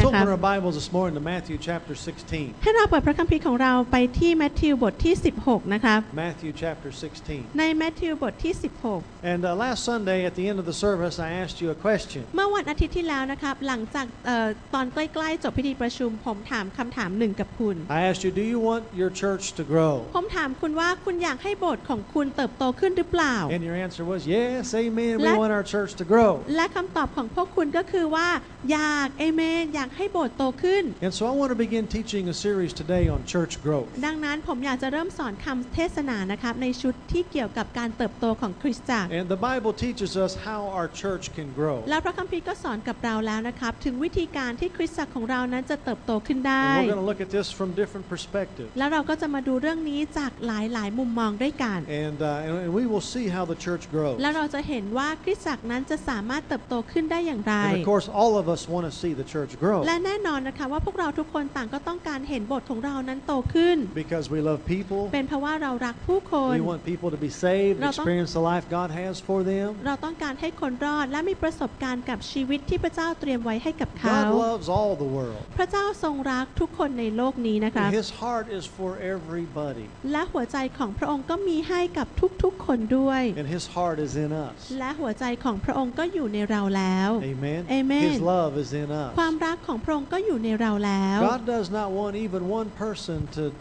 นะครับ Open our Bibles this morning to Matthew chapter 16. ให้เราเปิดพระคัมภีร์ของเราไปที่มัทธิวบทที่16นะครับ Matthew chapter 16. ในมัทธิวบทที่16 And last Sunday at the end of the service I asked you a question. เมื่อวันอาทิตย์ที่แล้วนะครับหลังจากตอนใกล้ๆจบพิธีประชุมผมถามคำถามหนึ่งกับคุณ I asked you, do you want your church to grow? ผมถามคุณว่าคุณอยากให้โบสถ์ของคุณเติบโตขึ้นหรือเปล่า And your answer was yes, amen. We want our church to grow. และคำตอบของพวกคุณก็คือว่าอยากเอเมนอยากให้โบสถ์โตขึ้น And so I want to begin teaching a series today on church growth. ดังนั้นผมอยากจะเริ่มสอนคำเทศนานะครับในชุดที่เกี่ยวกับการเติบโตของคริสตจักร And the Bible teaches us how our church can grow. และพระคัมภีร์ก็สอนกับเราแล้วนะครับถึงวิธีการที่คริสตจักรของเรานั้นจะเติบโตขึ้นได้ And we're going to look at this from different perspectives. แล้วเราก็จะมาดูเรื่องนี้จากหลายๆมุมมองด้วยกัน And we will see how the church grows. และเราจะเห็นว่าคริสตจักรนั้นจะสามารถเติบโตขึ้นได้อย่างไร And of course all of us want to see the church grow. และแน่นอนนะคะว่าพวกเราทุกคนต่างก็ต้องการเห็นโบสถ์ของเรานั้นโตขึ้น Because we love people. เป็นเพราะว่าเรารักผู้คน We want people to be saved, experience the life God has for them. เราต้องการให้คนรอดและมีประสบการณ์กับชีวิตที่พระเจ้าเตรียมไว้ให้กับเขา God loves all the world. พระเจ้าทรงรักทุกคนในโลกนี้นะคะ His heart is for everybody. และหัวใจของพระองค์ก็มีให้กับทุกๆคนด้วย And His heart is in us. และหัวใจของพระองค์ก็อยู่ในเราแล้ว Amen. Amen. His love is in us. ความรักของพระองค์ก็อยู่ในเราแล้ว God does not want even one person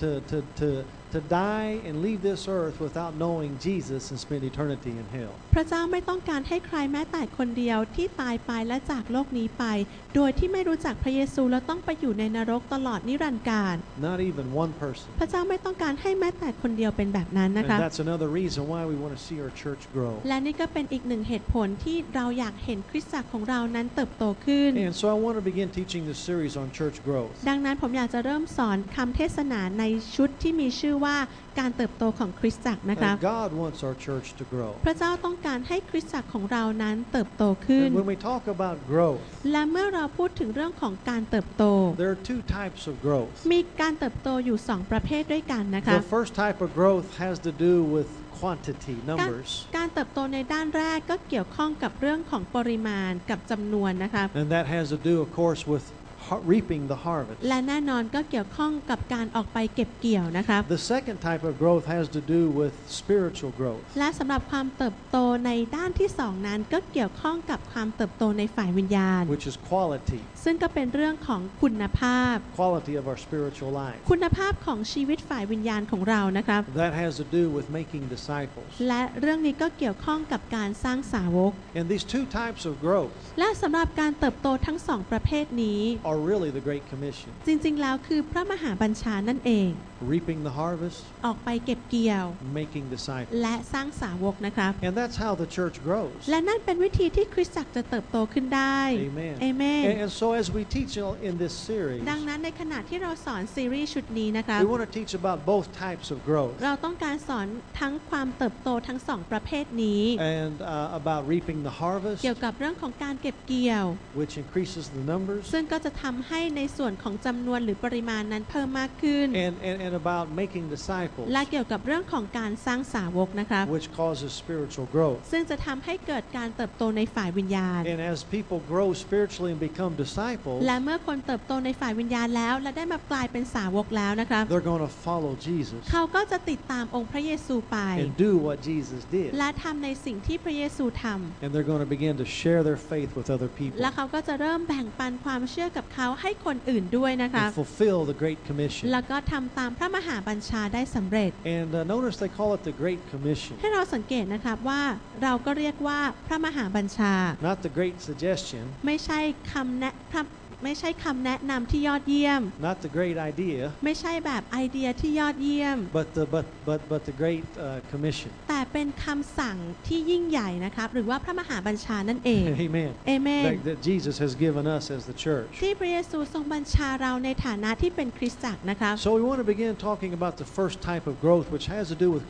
to die and leave this earth without knowing Jesus and spend eternity in hell. พระเจ้าไม่ต้องการให้ใครแม้แต่คนเดียวที่ตายไปและจากโลกนี้ไปโดยที่ไม่รู้จักพระเยซูแล้วต้องไปอยู่ในนรกตลอดนิรันดร์กาล Not even one person. พระเจ้าไม่ต้องการให้แม้แต่คนเดียวเป็นแบบนั้นนะคะ And that's another reason why we want to see our church grow. และนี่ก็เป็นอีกหนึ่งเหตุผลที่เราอยากเห็นคริสตจักรของเรานั้นเติบโตขึ้น And so I want to begin teaching this series on church growth. ดังนั้นผมอยากจะเริ่มสอนคำเทศนาในชุดที่มีชื่อว่าการเติบโตของคริสตจักรนะคะ And God wants our church to grow. พระเจ้าต้องการให้คริสตจักรของเรานั้นเติบโตขึ้น And when we talk about growth, และเมื่อเราพูดถึงเรื่องของการเติบโต there are two types of growth. มีการเติบโตอยู่2ประเภทด้วยกันนะคะ The first type of growth has to do with quantity, numbers. การเติบโตในด้านแรกก็เกี่ยวข้องกับเรื่องของปริมาณกับจำนวนนะคะ And that has to do, of course, with reaping the harvest. และแน่นอนก็เกี่ยวข้องกับการออกไปเก็บเกี่ยวนะคะ The second type of growth has to do with spiritual growth. และสำหรับความเติบโตในด้านที่2นั้นก็เกี่ยวข้องกับความเติบโตในฝ่ายวิญญาณ Which is quality. ซึ่งก็เป็นเรื่องของคุณภาพ Quality of our spiritual life. คุณภาพของชีวิตฝ่ายวิญญาณของเรานะคะ That has to do with making disciples. และเรื่องนี้ก็เกี่ยวข้องกับการสร้างสาวก And these two types of growth และสำหรับการเติบโตทั้ง2ประเภทนี้ are really the Great Commission. จริงๆแล้วคือพระมหาบัญชานั่นเอง Reaping the harvest, ออกไปเก็บเกี่ยว making disciples. และสร้างสาวกนะคะ And that's how the church grows. และนั่นเป็นวิธีที่คริสตจักรจะเติบโตขึ้นได้ Amen. เอเมน And so as we teach in this series, ดังนั้นในขณะที่เราสอนซีรีส์ชุดนี้นะคะ we want to teach about both types of growth. เราต้องการสอนทั้งความเติบโตทั้ง2ประเภทนี้ And about reaping the harvest, เกี่ยวกับเรื่องของการเก็บเกี่ยว which increases the numbers, ซึ่งก็จะทำให้ในส่วนของจำนวนหรือปริมาณนั้นเพิ่มมากขึ้น and about making disciples, และเกี่ยวกับเรื่องของการสร้างสาวกนะคะ which causes spiritual growth. ซึ่งจะทำให้เกิดการเติบโตในฝ่ายวิญญาณ And as people grow spiritually and become disciples, และเมื่อคนเติบโตในฝ่ายวิญญาณแล้วและได้มากลายเป็นสาวกแล้วนะคะ they're going to follow Jesus เขาก็จะติดตามองค์พระเยซูไป and do what Jesus did. และทำในสิ่งที่พระเยซูท And they're going to begin to share their faith with other ำ people และเขาก็จะเริ่มแบ่งปันความเชื่อกับเขาให้คนอื่นด้วยนะคะ and fulfill the Great Commission. แล้วก็ทำตามพระมหาบัญชาได้สำเร็จ And notice they call it the Great Commission, ให้เราสังเกตนะครับว่าเราก็เรียกว่าพระมหาบัญชา not the Great Suggestion, ไม่ใช่คำแนะนำที่ยอดเยี่ยม not the great idea, ไม่ใช่แบบไอเดียที่ยอดเยี่ยม but the Great Commission. แต่เป็นคำสั่งที่ยิ่งใหญ่นะครับหรือว่าพระมหาบัญชานั่นเอง Amen. เอเมน That Jesus has given us as the church. ที่พระเยซูทรงบัญชาเราในฐานะที่เป็นคริสตจักรนะครับ So we want to begin talking about the first type of growth, which has to do with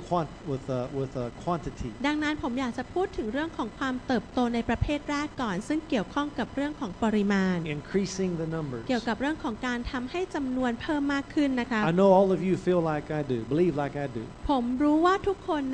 quantity. ดังนั้นผมอยากจะพูดถึงเรื่องของความเติบโตในประเภทแรกก่อน ซึ่งเกี่ยวข้องกับเรื่องของปริมาณ Increasing the numbers. เกี่ยวกับเรื่องของการทำให้จำนวนเพิ่มมากขึ้นนะคะ I know all of you feel like I do, believe like I do. ผมรู้ว่าทุกคนในที่นี้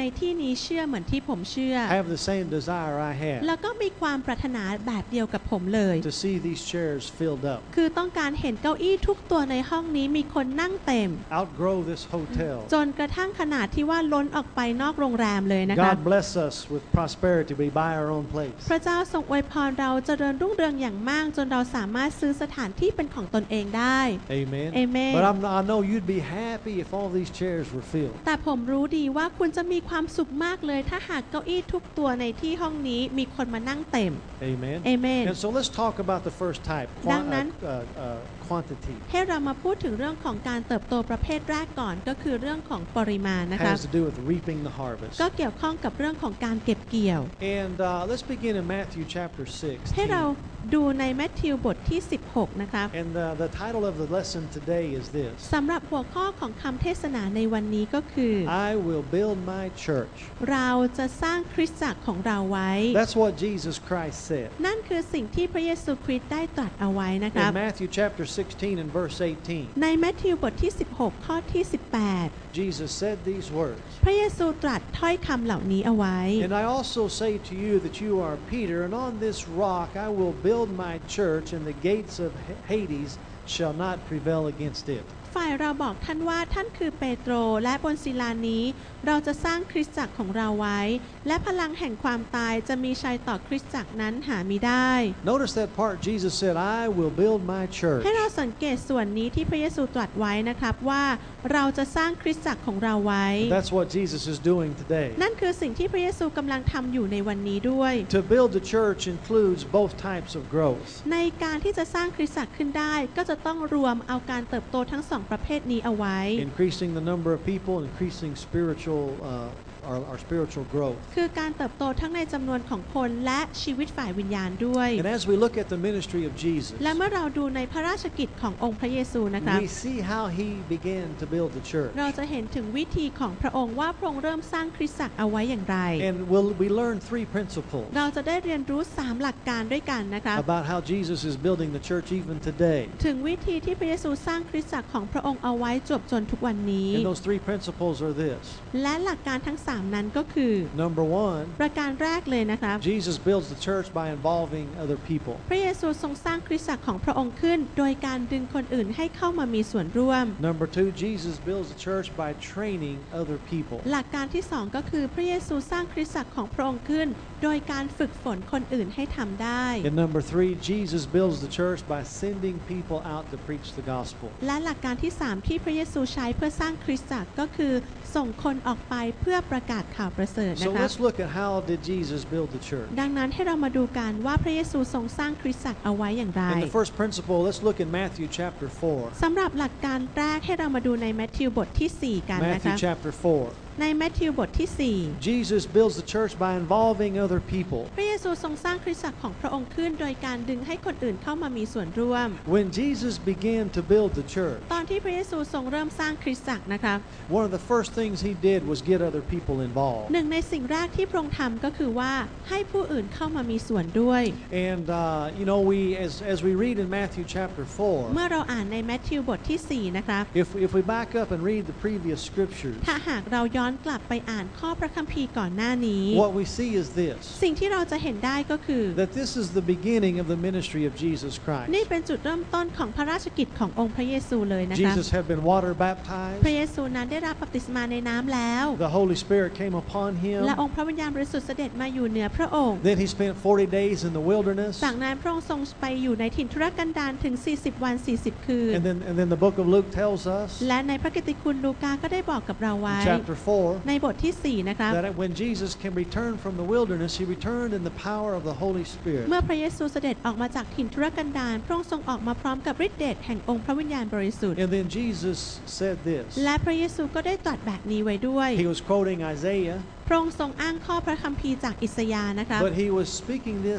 นี้เชื่อเหมือนที่ผมเชื่อ have the same desire I have แล้วก็มีความปรารถนาแบบเดียวกับผมเลย to see these chairs filled up, คือต้องการเห็นเก้าอี้ทุกตัวในห้องนี้มีคนนั่งเต็ม outgrow this hotel. จนกระทั่งขนาดที่ว่าล้นออกไปนอกโรงแรมเลยนะคะ God bless us with prosperity. We buy our own place. พระเจ้าทรงอวยพรเราเจริญรุ่งเรืองอย่างมากจนเราสามารถซื้อสถานที่เป็นของตนเองได้ Amen. Amen. But I know you'd be happy if all these chairs were filled. แต่ผมรู้ดีว่าคุณจะมีความสุขมากเลยถ้าหากเก้าอี้ทุกตัวในที่ห้องนี้มีคนมานั่งเต็ม Amen. Amen. And so let's talk about the first type, ดังนั้น quantity. ให้เรามาพูดถึงเรื่องของการเติบโตประเภทแรกก่อนก็คือเรื่องของปริมาณนะคะ Has to do with reaping the harvest. ก็เกี่ยวข้องกับเรื่องของการเก็บเกี่ยว And let's begin in Matthew chapter 6. ให้เราดูในแมทธิวบทที่ 16 นะคะ And the title of the lesson today is this: สำหรับหัวข้อของคำเทศนาในวันนี้ก็คือ I will build my church. เราจะสร้างคริสตจักรของเราไว้ That's what Jesus Christ said. นั่นคือสิ่งที่พระเยซูคริสต์ได้ตรัสเอาไว้นะครับ In Matthew chapter 16 and verse 18, ในแมทธิวบทที่ 16 ข้อที่ Jesus said these words: 18 พระเยซูตรัสถ้อยคำเหล่านี้เอาไว้ And I also say to you that you are Peter, and on this rock I will build my church, and the gates of Hades shall not prevail against it. ฝ่ายเราบอกท่านว่าท่านคือเปโตรและบนศิลานี้เราจะสร้างคริสตจักรของเราไว้และพลังแห่งความตายจะมีชัยต่อคริสตจักรนั้นหามิได้ Notice that part. Jesus said, I will build my church. ให้เราสังเกตส่วนนี้ที่พระเยซูตรัสไว้นะครับว่าเราจะสร้างคริสตจักรของเราไว้ That's what Jesus is doing today. นั่นคือสิ่งที่พระเยซูกำลังทำอยู่ในวันนี้ด้วย To build the church includes both types of growth. ในการที่จะสร้างคริสตจักรขึ้นได้ก็จะต้องรวมเอาการเติบโตทั้งสองประเภทนี้เอาไว้ Increasing the number of people, increasing our spiritual growth. คือการเติบโตทั้งในจำนวนของคนและชีวิตฝ่ายวิญญาณด้วย And as we look at the ministry of Jesus, และเมื่อเราดูในพระราชกิจขององค์พระเยซูนะครับ we see how he began to build the church. เราจะเห็นถึงวิธีของพระองค์ว่าพระองค์เริ่มสร้างคริสตจักรเอาไว้อย่างไร And we learn three principles เราจะได้เรียนรู้3หลักการด้วยกันนะคะ about how Jesus is building the church even today. ถึงวิธีที่พระเยซูสร้างคริสตจักรของพระองค์เอาไว้จวบจนทุกวันนี้ And those three principles are this. และหลักการทั้ง3นั้นก็คือ Number one, ประการแรกเลยนะครับ Jesus builds the church by involving other people. พระเยซูทรงสร้างคริสตจักรของพระองค์ขึ้นโดยการดึงคนอื่นให้เข้ามามีส่วนร่วม Number two, Jesus builds the church by training other people. หลักการที่2ก็คือพระเยซูสร้างคริสตจักรของพระองค์ขึ้นโดยการฝึกฝนคนอื่นให้ทำได้ And number three, Jesus builds the church by sending people out to preach the gospel. และหลักการที่3ที่พระเยซูใช้เพื่อสร้างคริสตจักรก็คือส่งคนออกไปเพื่อประกาศข่าวประเสริฐ So นะคะ let's look at how did Jesus build the church. ดังนั้นให้เรามาดูกันว่าพระเยซูทรงสร้างคริสตจักรเอาไว้อย่างไร And the first principle, let's look in Matthew chapter 4. สำหรับหลักการแรกให้เรามาดูในมัทธิวบทที่ 4 กันนะ Matthew คะ chapter 4. ในมัทธิวบทที่ Jesus builds the church by involving other people. 4 พระเยซูทรงสร้างคริสตจักรของพระองค์ขึ้นโดยการดึงให้คนอื่นเข้ามามีส่วนร่วม When Jesus began to build the church, ตอนที่พระเยซูทรงเริ่มสร้างคริสตจักรนะคะ one of the first things he did was get other people involved. หนึ่งในสิ่งแรกที่พระองค์ทำก็คือว่าให้ผู้อื่นเข้ามามีส่วนด้วย And we as we read in Matthew chapter เมื่ 4, อเราอ่านในมัทธิวบทที่ 4 นะคะ if we back up and read the previous scriptures, ถ้าหากเราย้อนกลับไปอ่านข้อพระคัมภีร์ก่อนหน้านี้ what we see is this: สิ่งที่เราจะเห็นได้ก็คือ that this is the beginning of the ministry of Jesus Christ. นี่เป็นจุดเริ่มต้นของพระราชกิจขององค์พระเยซูเลยนะคะ Jesus had been water พระ baptized. เยซูนั้นได้รับบัพติศมาในน้ำแล้ว The Holy Spirit came upon him. และองค์พระวิญญาณบริสุทธิ์เสด็จมาอยู่เหนือพระองค์ Then he spent 40 days in the wilderness. จากนั้นพระองค์ทรงไปอยู่ในถิ่นทุรกันดารถึง40 วัน 40 คืน And then the book of Luke tells us และในพระกิตติคุณลูกาก็ได้บอกกับเราไว้ in chapter 4 ในบทที่ 4 นะคะ that when Jesus can return from the wilderness, he returned in the power of the Holy Spirit. เมื่อพระเยซูเสด็จออกมาจากถิ่นทุรกันดารพระองค์ทรงออกมาพร้อมกับฤทธิ์เดชแห่งองค์พระวิญญาณบริสุทธิ์ And then Jesus said this. และพระเยซูก็ได้ตรัสแบบนี้ไว้ด้วย He was quoting Isaiah, พระองค์ทรงอ้างข้อพระคัมภีร์จากอิสยาห์นะคะ but he was speaking this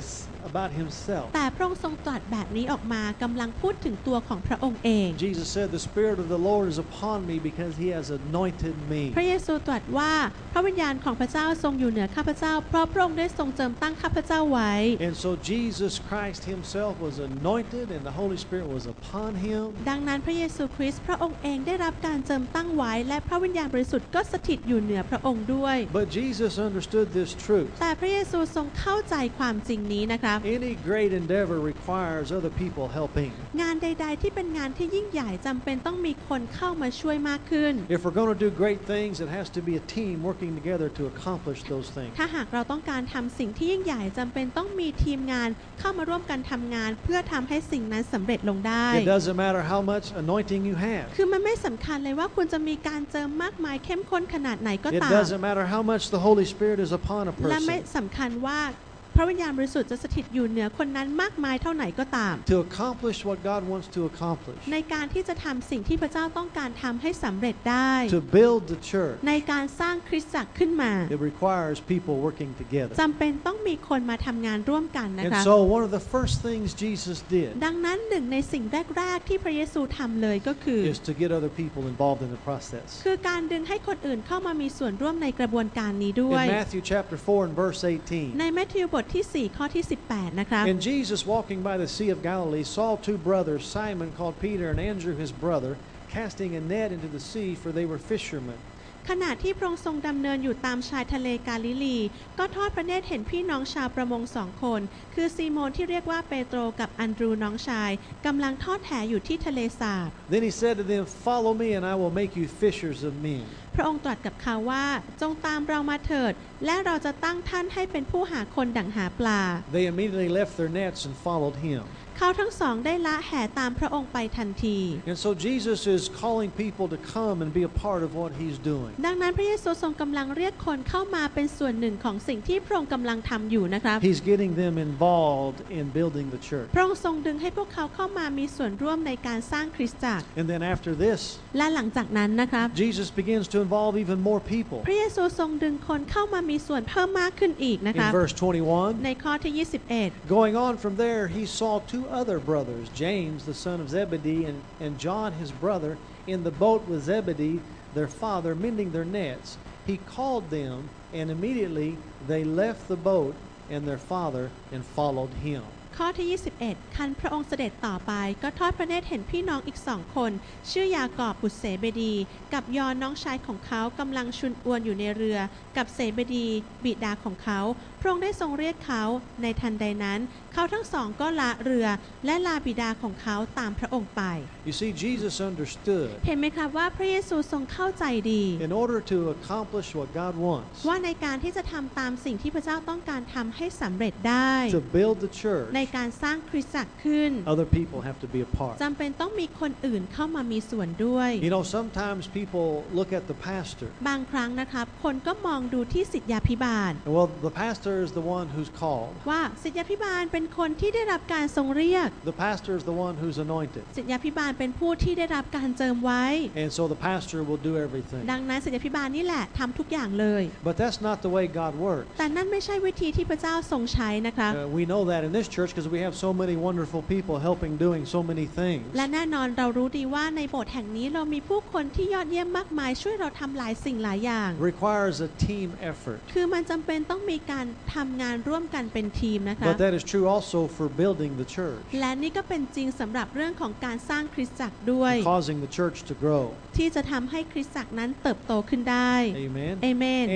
about himself. แต่พระองค์ทรงตรัสแบบนี้ออกมากำลังพูดถึงตัวของพระองค์เอง Jesus said, "The Spirit of the Lord is upon me because He has anointed me." พระเยซูตรัสว่าพระวิญญาณของพระเจ้าทรงอยู่เหนือข้าพเจ้าเพราะพระองค์ได้ทรงเจิมตั้งข้าพเจ้าไว้ And so Jesus Christ Himself was anointed, and the Holy Spirit was upon Him. ดังนั้นพระเยซูคริสต์พระองค์เองได้รับการเจิมตั้งไว้และพระวิญญาณบริสุทธิ์ก็สถิตอยู่เหนือพระองค์ด้วย But Jesus understood this truth. แต่พระเยซูทรงเข้าใจความจริงนี้นะครับ Any great endeavor requires other people helping. งานใดๆที่เป็นงานที่ยิ่งใหญ่จำเป็นต้องมีคนเข้ามาช่วยมากขึ้น If we're going to do great things, it has to be a team working together to accomplish those things. ถ้าหากเราต้องการทำสิ่งที่ยิ่งใหญ่จำเป็นต้องมีทีมงานเข้ามาร่วมกันทำงานเพื่อทำให้สิ่งนั้นสำเร็จลงได้ It doesn't matter how much anointing you have. คือมันไม่สำคัญเลยว่าคุณจะมีการเจิมมากมายเข้มข้นขนาดไหนก็ It ตาม doesn't matter how much the Holy Spirit is upon a และไม่ person. สำคัญว่าพระวิญญาณบริสุทธิ์จะสถิตอยู่เหนือคนนั้นมากมายเท่าไหร่ก็ตาม To accomplish what God wants to accomplish. ในการที่จะทำสิ่งที่พระเจ้าต้องการทำให้สำเร็จได้ To build the church. ในการสร้างคริสตจักรขึ้นมา It requires people working together. จำเป็นต้องมีคนมาทำงานร่วมกันนะ And คะ so one of the first things Jesus did ดังนั้นหนึ่งในสิ่งแรกๆที่พระเยซูทำเลยก็คือ is to get other people involved in the process. คือการดึงให้คนอื่นเข้ามามีส่วนร่วมในกระบวนการนี้ด้วย In Matthew chapter 4 and verse 18. ในมัทธิวบทที่4ข้อที่18นะครับ And Jesus, walking by the Sea of Galilee, saw two brothers, Simon called Peter and Andrew his brother, casting a net into the sea, for they were fishermen. ขณะที่พระองค์ทรงดำเนินอยู่ตามชายทะเลกาลิลีก็ทอดพระเนตรเห็นพี่น้องชาวประมง2 คนคือซีโมนที่เรียกว่าเปโตรกับอันดรูน้องชายกำลังทอดแหอยู่ที่ทะเลสาบ Then he said to them, "Follow me, and I will make you fishers of men." พระองค์ตรัสกับเขาว่าจงตามเรามาเถิดและเราจะตั้งท่านให้เป็นผู้หาคนดั่งหาปลา They immediately left their nets and followed him. เขาทั้งสองได้ละแห่ตามพระองค์ไปทันที And so Jesus is calling people to come and be a part of what he's doing. ดังนั้นพระเยซูทรงกำลังเรียกคนเข้ามาเป็นส่วนหนึ่งของสิ่งที่พระองค์กำลังทำอยู่นะครับ He's getting them involved in building the church. พระองค์ทรงดึงให้พวกเขาเข้ามามีส่วนร่วมในการสร้างคริสตจักร And then after this, และหลังจากนั้นนะครับ Jesus begins to involve even more people. พระเยซูทรงดึงคนเข้ามามีส่วนเพิ่มมากขึ้นอีกนะค In รับ verse 21, ในข้อที่ 21 going on from there, he saw two other brothers, James, the son of Zebedee, and John, his brother, in the boat with Zebedee, their father, mending their nets. He called them, and immediately they left the boat and their father and followed him. ข้อที่ 21 คันพระองค์เสด็จต่อไปก็ทอดพระเนตรเห็นพี่น้องอีก2 คนชื่อยากอบบุตรเสเบดีกับยอห์นน้องชายของเขากำลังชุนอวนอยู่ในเรือกับเสเบดีบิดาของเขาพระองค์ได้ทรงเรียกเขาในทันใดนั้นเขาทั้งสองก็ละเรือและลาบิดาของเขาตามพระองค์ไป You see, Jesus understood เห็นไหมครับว่าพระเยซูทรงเข้าใจดี in order to accomplish what God wants, ว่าในการที่จะทำตามสิ่งที่พระเจ้าต้องการทำให้สำเร็จได้ to build the church, ในการสร้างคริสตจักรขึ้น other people have to be a part. จำเป็นต้องมีคนอื่นเข้ามามีส่วนด้วย You know, sometimes people look at the pastor. บางครั้งนะครับคนก็มองดูที่ศิษยาภิบาล Well, the pastor is the one who's called. ว่าศิษยาภิบาลเป็นคนที่ได้รับการทรงเรียก The pastor is the one who's anointed. ศิษยาภิบาลเป็นผู้ที่ได้รับการเจิมไว้ And so the pastor will do everything. ดังนั้นศิษยาภิบาลนี่แหละทำทุกอย่างเลย But that's not the way God works. แต่นั่นไม่ใช่วิธีที่พระเจ้าทรงใช้นะคะ We know that in this church because we have so many wonderful people helping doing so many things. และแน่นอนเรารู้ดีว่าในโบสถ์แห่งนี้เรามีผู้คนที่ยอดเยี่ยมมากมายช่วยเราทำหลายสิ่งหลายอย่าง Requires a team effort. คือมันจำเป็นต้องมีการทำงานร่วมกันเป็นทีมนะคะ But that is true also for building the church, และนี่ก็เป็นจริงสำหรับเรื่องของการสร้างคริสตจักรด้วย causing the church to grow. ที่จะทำให้คริสตจักรนั้นเติบโตขึ้นได้ Amen. เอเมน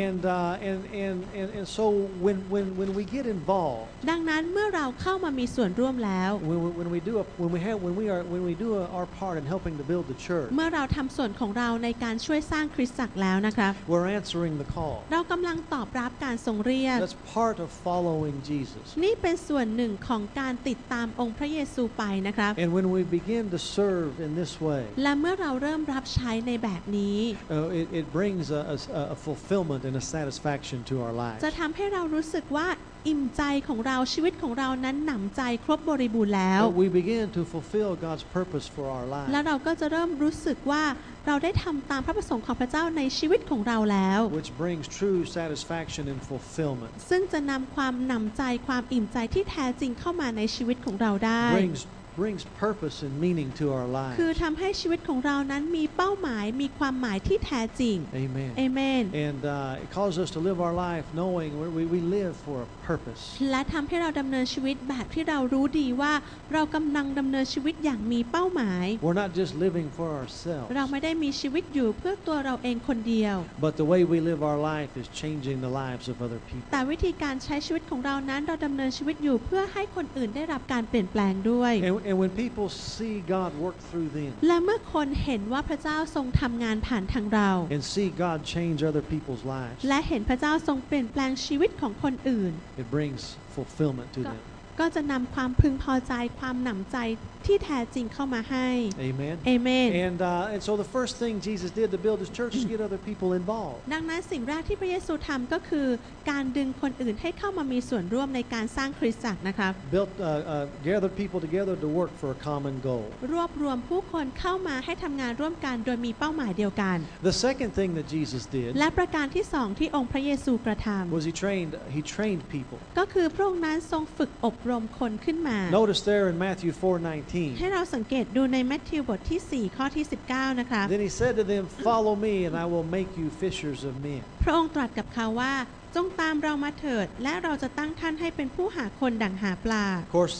And so when we get involved, ดังนั้นเมื่อเราเข้ามามีส่วนร่วมแล้ว when we do our part in helping to build the church, เมื่อเราทำส่วนของเราในการช่วยสร้างคริสตจักรแล้วนะครับ we're answering the call. เรากำลังตอบรับการทรงเรียก That's part of following Jesus. นี่เป็นส่วนหนึ่งของการติดตามองค์พระเยซูไปนะครับ And when we begin to serve in this way, และเมื่อเราเริ่มรับใช้ในแบบนี้ it brings a fulfillment and a satisfaction to our lives. จะทำให้เรารู้สึกว่าอิ่มใจของเราชีวิตของเรานั้นหนำใจครบบริบูรณ์แล้ว we begin to fulfill God's purpose for our และ lives, เราก็จะเริ่มรู้สึกว่าเราได้ทำตามพระประสงค์ของพระเจ้าในชีวิตของเราแล้ว which brings true satisfaction and fulfillment, ซึ่งจะนำความหนำใจความอิ่มใจที่แท้จริงเข้ามาในชีวิตของเราได้ brings purpose and meaning to our คือ lives. ทำให้ชีวิตของเรานั้นมีเป้าหมายมีความหมายที่แท้จริง Amen. เอเมน And it calls us to live our life knowing we live for a purpose. และทำให้เราดำเนินชีวิตแบบที่เรารู้ดีว่าเรากำลังดำเนินชีวิตอย่างมีเป้าหมาย We're not just living for ourselves, เราไม่ได้มีชีวิตอยู่เพื่อตัวเราเองคนเดียว but the way we live our life is changing the lives of other people. แต่วิธีการใช้ชีวิตของเรานั้นเราดำเนินชีวิตอยู่เพื่อให้คนอื่นได้รับการเปลี่ยนแปลงด้วย And when people see God work through them และเมื่อคนเห็นว่าพระเจ้าทรงทำงานผ่านทางเรา and see God change other people's lives, และเห็นพระเจ้าทรงเปลี่ยนแปลงชีวิตของคนอื่น it brings fulfillment to them. ก็จะนำความพึงพอใจความหนำใจที่แท้จริงเข้ามาให้ Amen. เอเมน And so the first thing Jesus did to build his church is get other people involved. ดังนั้นสิ่งแรกที่พระเยซูทำก็คือการดึงคนอื่นให้เข้ามามีส่วนร่วมในการสร้างคริสตจักรนะครับ Gathered people together to work for a common goal. รวบรวมผู้คนเข้ามาให้ทำงานร่วมกันโดยมีเป้าหมายเดียวกัน The second thing that Jesus did และประการที่สองที่องค์พระเยซูกระท was he trained people. ำก็คือพระองค์นั้นทรงฝึกอบรมคนขึ้นมา Notice there in Matthew 4:19. ให้เราสังเกตดูในมัทธิวบทที่4ข้อที่19นะคะ Then he said to them, "Follow me, and I will make you fishers of men." พระองค์ตรัสกับเขาว่าจงตามเรามาเถิดและเราจะตั้งท่านให้เป็นผู้หาคนดั่งหาปลา Of course,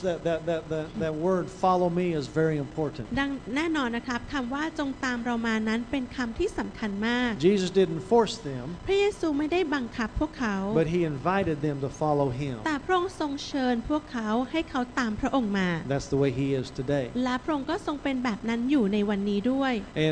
that word "follow me" is very important. ดังแน่นอนนะครับคำว่าจงตามเรามานั้นเป็นคำที่สำคัญมาก Jesus didn't force them, พระเยซูไม่ได้บังคับพวกเขา but he invited them to follow him. แต่พระองค์ทรงเชิญพวกเขาให้เขาตามพระองค์มา That's the way he is today. และพระองค์ก็ทรงเป็นแบบนั้นอยู่ในวันนี้ด้วย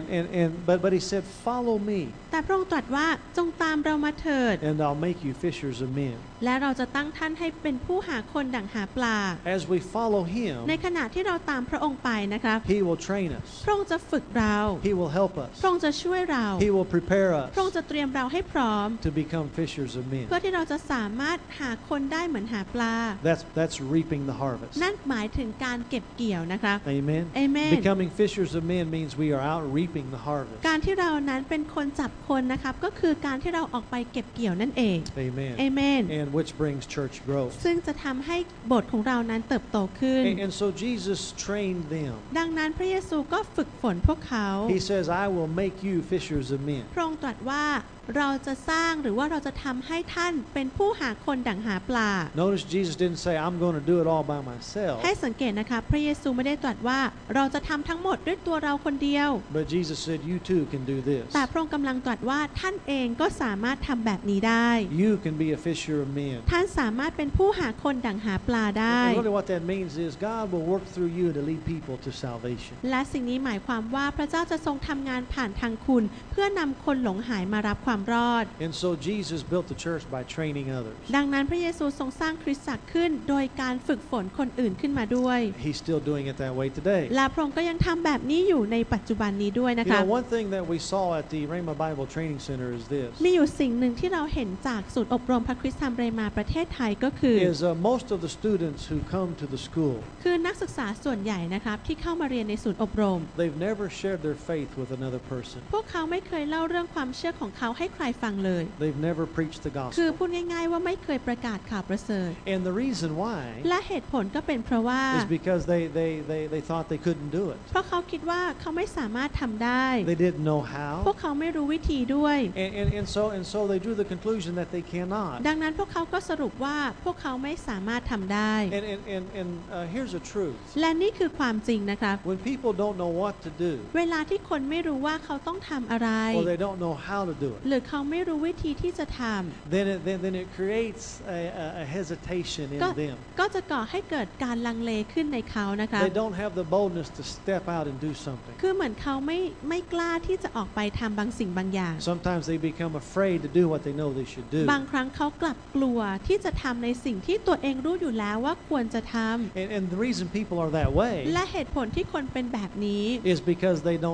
But he said, "Follow me, แต่พระองค์ตรัสว่าจงตามเรามาเถิด and I'll make you fishers of men." และเราจะตั้งท่านให้เป็นผู้หาคนดั่งหาปลา As we follow him, ในขณะที่เราตามพระองค์ไปนะครับ he will train us. พระองค์จะฝึกเรา He will help us. พระองค์จะช่วยเรา He will prepare พระองค์ us จะเตรียมเราให้พร้อม to become fishers of men. เพื่อที่เราจะสามารถหาคนได้เหมือนหาปลา That's reaping the harvest. นั่นหมายถึงการเก็บเกี่ยวนะครับ Amen. Amen. Becoming fishers of men means we are out reaping the harvest. การที่เรานั้นเป็นคนจับคนนะครับก็คือการที่เราออกไปเก็บเกี่ยวนั่นเอง Amen. เอเมน And which brings church growth. ซึ่งจะทำให้โบสถ์ของเรานั้นเติบโตขึ้น And so Jesus trained them. ดังนั้นพระเยซูก็ฝึกฝนพวกเขา He says, "I will make you fishers of men." พระองค์ตรัสว่าเราจะสร้างหรือว่าเราจะทำให้ท่านเป็นผู้หาคนดั่งหาปลา Notice Jesus didn't say, "I'm going to do it all by myself." ให้สังเกตนะคะพระเยซูไม่ได้ตรัสว่าเราจะทำทั้งหมดด้วยตัวเราคนเดียว But Jesus said, "You too can do this. แต่พระองค์กำลังตรัสว่าท่านเองก็สามารถทำแบบนี้ได้ You can be a fisher of men." ท่านสามารถเป็นผู้หาคนดั่งหาปลาได้ And really what that means is God will work through you to lead people to salvation. และสิ่งนี้หมายความว่าพระเจ้าจะทรงทำงานผ่านทางคุณเพื่อนำคนหลงหายมารับความรอด And so Jesus built the church by training others. ดังนั้นพระเยซูทรงสร้างคริสตจักรขึ้นโดยการฝึกฝนคนอื่นขึ้นมาด้วย He's still doing it that way today. และพระองค์ก็ยังทำแบบนี้อยู่ในปัจจุบันนี้ด้วยนะ You คะ know, one thing that we saw at the Rhema Bible Training Center is this. มีอยู่สิ่งหนึ่งที่เราเห็นจากศูนย์อบรมพระคริสตธรรมเรมาประเทศไทยก็คือ Is most of the students who come to the school, คือนักศึกษาส่วนใหญ่นะครับที่เข้ามาเรียนในศูนย์อบรม they've never shared their faith with another person. พวกเขาไม่เคยเล่าเรื่องความเชื่อของเขาให้ใครฟังเลย They've never preached the คือ gospel. พูดง่ายๆว่าไม่เคยประกาศข่าวประเสริฐ And the reason why และเหตุผลก็เป็นเพราะว่า is because they thought they couldn't do it. เพราะเขาคิดว่าเขาไม่สามารถทำได้ They didn't know พวก how. เขาไม่รู้วิธีด้วย And so they drew the conclusion that they cannot. ดังนั้นพวกเขาก็สรุปว่าพวกเขาไม่สามารถทำได้ And here's the truth. และนี่คือความจริงนะครับ When people don't know what to do, เวลาที่คนไม่รู้ว่าเขาต้องทำอะไร or they don't know how to do it, หรือเขาไม่รู้วิธีที่จะทำ then it creates a hesitation in ก็ them. ก็จะก่อให้เกิดการลังเลขึ้นในเขานะคะ They don't have the boldness to step out and do something. คือเหมือนเขาไม่กล้าที่จะออกไปทำบางสิ่งบางอย่างอย่าง Sometimes they become afraid to do what they know they should do. บางครั้งเขากลับกลัวที่จะทำในสิ่งที่ตัวเองรู้อยู่แล้วว่าควรจะทำ And the reason people are that way และเหตุผลที่คนเป็นแบบนี้ is because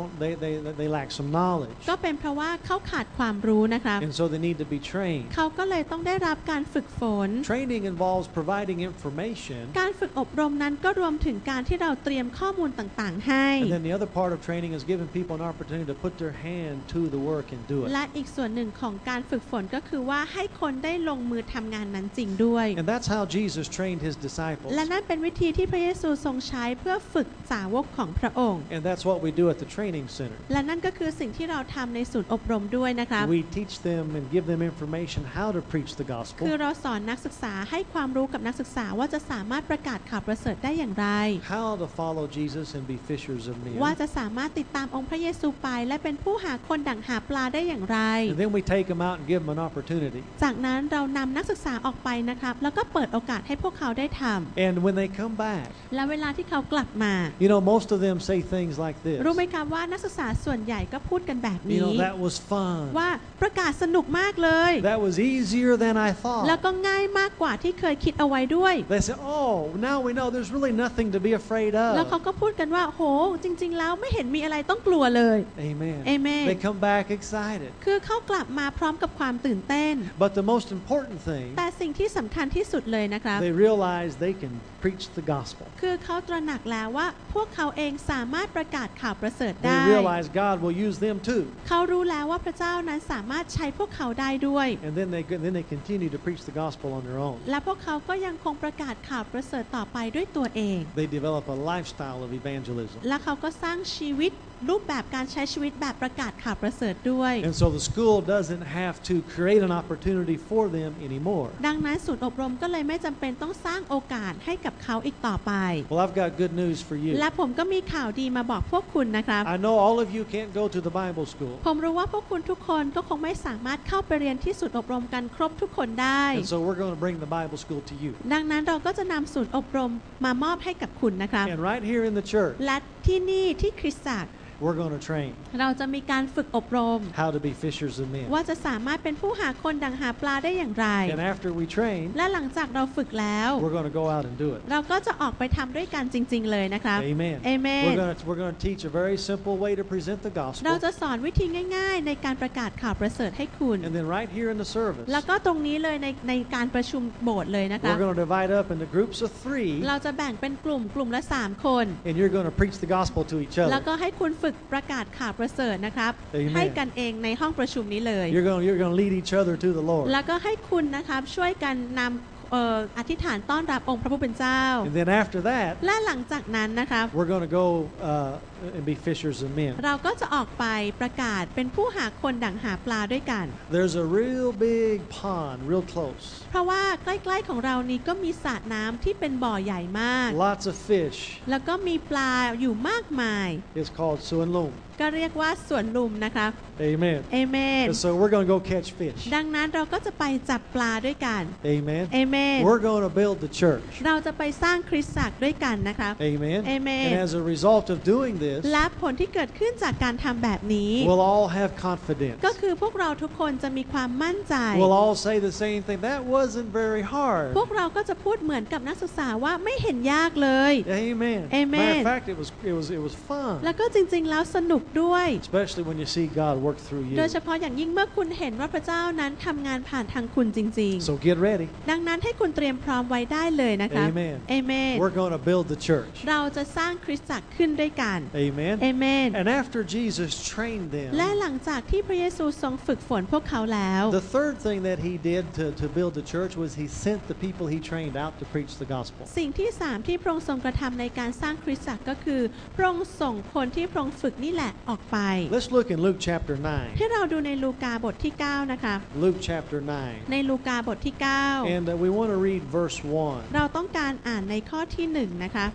they lack some knowledge. ก็เป็นเพราะว่าเขาขาดความรู้นะครับ And so they need to be trained. เขาก็เลยต้องได้รับการฝึกฝน Training involves providing information. การฝึกอบรมนั้นก็รวมถึงการที่เราเตรียมข้อมูลต่างๆให้ And then the other part of training is giving people an opportunity to put their hand to the work and do it. และอีกส่วนหนึ่งของการฝึกฝนก็คือว่าให้คนได้ลงมือทำงานนั้นจริงด้วย And that's how Jesus trained his disciples. และนั่นเป็นวิธีที่พระเยซูทรงใช้เพื่อฝึกสาวกของพระองค์ And that's what we do at the training center. และนั่นก็คือสิ่งที่เราทำในศูนย์อบรมด้วยนะครับ We teach them and give them information how to preach the คือ gospel, เราสอนนักศึกษาให้ความรู้กับนักศึกษาว่าจะสามารถประกาศข่าวประเสริฐได้อย่างไร how to follow Jesus and be fishers of ว่า men. จะสามารถติดตามองค์พระเยซูไปและเป็นผู้หาคนดั่งหาปลาได้อย่างไร And then we take them out and give them an opportunity. จากนั้นเรานำนักศึกษาออกไปนะครับแล้วก็เปิดโอกาสให้พวกเขาได้ทำ And when they come back, และเวลาที่เขากลับมา you know, most of them say things like this. รู้ไหมครับว่านักศึกษาส่วนใหญ่ก็พูดกันแบบ You นี้ know, that was fun. ว่าประกาศสนุกมากเลย That was easier than I แล้ว thought. ก็ง่ายมากกว่าที่เคยคิดเอาไว้ด้วย They say, oh, now we know there's really nothing to be afraid แล้วเขา of. ก็พูดกันว่าโหจริงๆแล้วไม่เห็นมีอะไรต้องกลัวเลย Amen. Amen. They come back excited. คือเขากลับมาพร้อมกับความตื่นเต้น But the most important thing, แต่สิ่งที่สำคัญที่สุดเลยนะครับ they realize they can preach the gospel. คือเขาตระหนักแล้วว่าพวกเขาเองสามารถประกาศข่าวประเสริฐได้ They realize God will use them too. เขารู้แล้วว่าพระเจ้านั้นสามารถใช้พวกเขาได้ด้วย And then they continue to preach the gospel on their own. และพวกเขาก็ยังคงประกาศข่าวประเสริฐต่อไปด้วยตัวเอง They develop a lifestyle of evangelism. และเขาก็สร้างชีวิตรูปแบบการใช้ชีวิตแบบประกาศข่าวประเสริฐด้วย And so the school doesn't have to create an opportunity for them anymore. ดังนั้นศูนย์อบรมก็เลยไม่จำเป็นต้องสร้างโอกาสให้กับเขาอีกต่อไป Well, I've got good news for you. และผมก็มีข่าวดีมาบอกพวกคุณนะครับ I know all of you can't go to the Bible school. ผมรู้ว่าพวกคุณทุกคนก็คงไม่สามารถเข้าไปเรียนที่ศูนย์อบรมกันครบทุกคนได้ And so we're going to bring the Bible school to you. ดังนั้นเราก็จะนำศูนย์อบรมมามอบให้กับคุณนะครับ And right here in the church, และที่นี่ที่คริสตจักร we're going to train เราจะมีการฝึกอบรม how to be fishers of men. ว่าจะสามารถเป็นผู้หาคนดังหาปลาได้อย่างไร And after we train, และหลังจากเราฝึกแล้ว we're going to go out and do it. เราก็จะออกไปทำด้วยกันจริงๆเลยนะครับ Amen. Amen. We're going to teach a very simple way to present the เรา gospel. จะสอนวิธีง่ายๆ ในการประกาศข่าวประเสริฐให้คุณ And then right here in the service, แล้วก็ตรงนี้เลยในการประชุมโบสถ์เลยนะคะ we're going to divide up into groups of 3, เราจะแบ่งเป็นกลุ่มละ3 คน and you're going to preach the gospel to each แล้ว other. ก็ให้คุณฝึกประกาศข่าวประเสริฐนะครับ Amen. ให้กันเองในห้องประชุมนี้เลย You're going to lead each other to the Lord. แล้วก็ให้คุณนะครับช่วยกันนำอธิษฐานต้อนรับองค์พระผู้เป็นเจ้า And then after that, และหลังจากนั้นนะครับ we're going to go and be fishers of men. เราก็จะออกไปประกาศเป็นผู้หาคนดั่งหาปลาด้วยกัน There's a real big pond, real close. เพราะว่าใกล้ๆของเรานี้ก็มีสระน้ำที่เป็นบ่อใหญ่มาก Lots of fish. แล้วก็มีปลาอยู่มากมาย It's called Suan Lung. ก็เรียกว่าสวนลุมนะคะ Amen. เอเมน And so we're going to go catch fish. ดังนั้นเราก็จะไปจับปลาด้วยกัน Amen. เอเมน We're going to build the church. เราจะไปสร้างคริสตจักรด้วยกันนะคะ Amen. Amen. And as a result of doing this, และผลที่เกิดขึ้นจากการทำแบบนี้ we'll all have confidence. ก็คือพวกเราทุกคนจะมีความมั่นใจ We'll all say the same thing. That wasn't very hard. พวกเราก็จะพูดเหมือนกับนักศึกษาว่าไม่เห็นยากเลย Amen. Amen. Matter of fact, it was fun. แล้วก็จริงๆแล้วสนุกด้วย Especially when you see God work through โดย you. เฉพาะอย่างยิ่งเมื่อคุณเห็นว่าพระเจ้านั้นทำงานผ่านทางคุณจริง So get ready. ๆ ดังนั้นให้คุณเตรียมพร้อมไว้ได้เลยนะคะ Amen. เอเมน We're going to build the church. เราจะสร้างคริสตจักรขึ้นด้วยกัน Amen. เอเมน And after Jesus trained และ them, หลังจากที่พระเยซูทรงฝึกฝนพวกเขาแล้ว the third thing that he did to build the church was he sent the people he trained out to preach the gospel. สิ่งที่3ที่พระองค์ทรงกระทำในการสร้างคริสตจักรก็คือพระองค์ส่งคนที่พระองค์ฝึกนี่แหละออกไป Let's look in Luke chapter 9. ให้เราดูในลูกาบทที่9นะคะ Luke chapter ใน 9. ลูกาบทที่ And we want to read verse 9 เราต้องการอ่านในข้อที่1นะคะ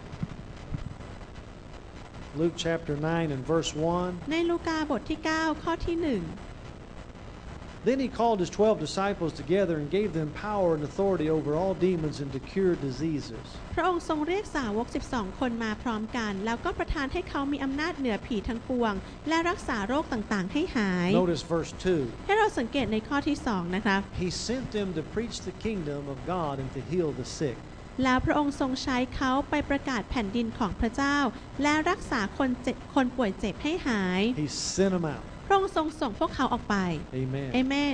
1. Luke chapter 9 and verse 1. ในลูกาบทที่9ข้อที่ Then he called his 12 disciples together and gave them power and authority over all demons and to cure diseases. พระองค์ทรงเรียกสาวก12คนมาพร้อมกันแล้วก็ประทานให้เขามีอำนาจเหนือผีทั้งปวงและรักษาโรคต่างๆให้หาย Notice verse 2. ให้เราสังเกตในข้อที่2นะคะ He sent them to preach the kingdom of God and to heal the sick. แล้วพระองค์ทรงใช้เขาไปประกาศแผ่นดินของพระเจ้าและรักษาคนป่วยเจ็บให้หาย He sent them out. พระองค์ทรงส่งพวกเขาออกไป Amen. Amen.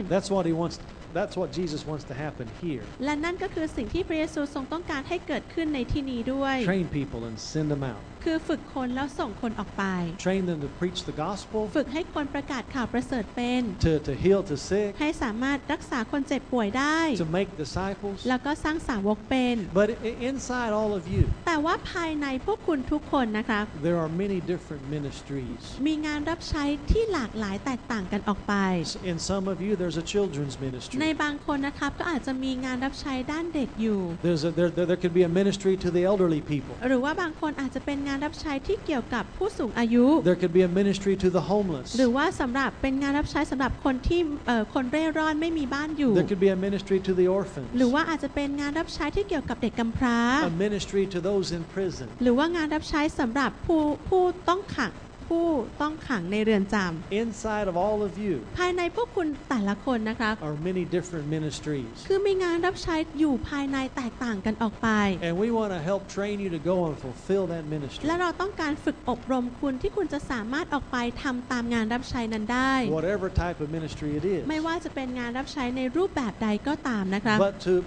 That's what Jesus wants to happen here. และนั่นก็คือสิ่งที่พระเยซูทรงต้องการให้เกิดขึ้นในที่นี้ด้วย Train people and send them out. คือฝึกคนแล้วส่งคนออกไป Train them to preach the gospel. ฝึกให้คนประกาศข่าวประเสริฐเป็น To heal the sick. ให้สามารถรักษาคนเจ็บป่วยได้ To make disciples. แล้วก็สร้างสาวกเป็น But inside all of you, แต่ว่าภายในพวกคุณทุกคนนะคะ there are many different ministries. มีงานรับใช้ที่หลากหลายแตกต่างกันออกไป In some of you, there's a children's ใน ministry. บางคนนะครับก็อาจจะมีงานรับใช้ด้านเด็กอยู่ There could be a ministry to the elderly people. หรือว่าบางคนอาจจะเป็นงานรับใช้ที่เกี่ยวกับผู้สูงอายุ There could be a ministry to the homeless. หรือว่าสำหรับเป็นงานรับใช้สำหรับคนที่คนเร่ร่อนไม่มีบ้านอยู่ There could be a ministry to the orphans. หรือว่าอาจจะเป็นงานรับใช้ที่เกี่ยวกับเด็กกำพร้า A ministry to those in prison. หรือว่างานรับใช้สำหรับผู้ต้องขังในเรือนจำ Inside of all of you ภายในพวกคุณแต่ละคนนะครับ are many different ministries. คือมีงานรับใช้อยู่ภายในแตกต่างกันออกไป And we want to help train you to go and fulfill that ministry. และเราต้องการฝึกอบรมคุณที่คุณจะสามารถออกไปทำตามงานรับใช้นั้นได้ Whatever type of ministry it is. ไม่ว่าจะเป็นงานรับใช้ในรูปแบบใดก็ตามนะครับ